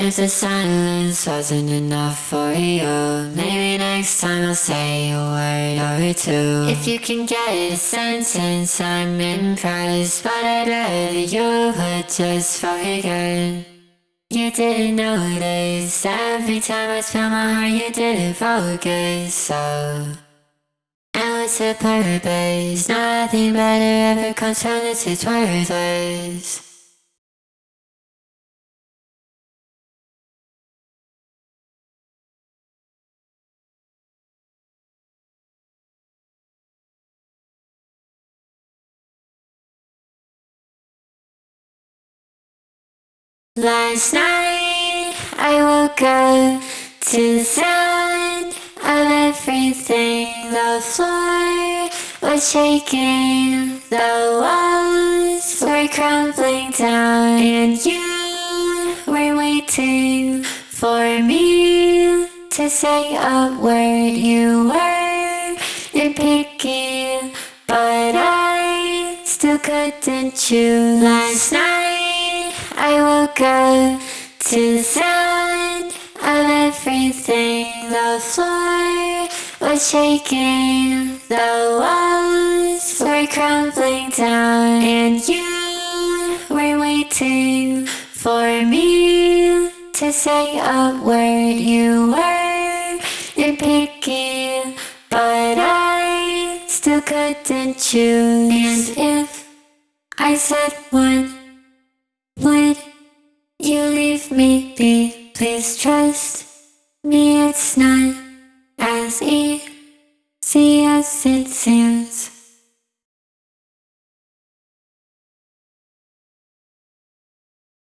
If the silence wasn't enough for you, maybe next time I'll say a word or two. If you can get a sentence, I'm impressed, but I'd rather you would just forget. You didn't notice, every time I spilled my heart you didn't focus, so and what's the purpose? Nothing better ever comes from this, it's worthless. Last night I woke up to the sound of everything. The floor was shaking, the walls were crumbling down, and you were waiting for me to say a word. You were nitpicky, but I still couldn't choose. Last night I woke up to the sound of everything. The floor was shaking, the walls were crumbling down, and you were waiting for me to say a word. You were nitpicky, but I still couldn't choose. And if I said one, would you leave me be? Please trust me, it's not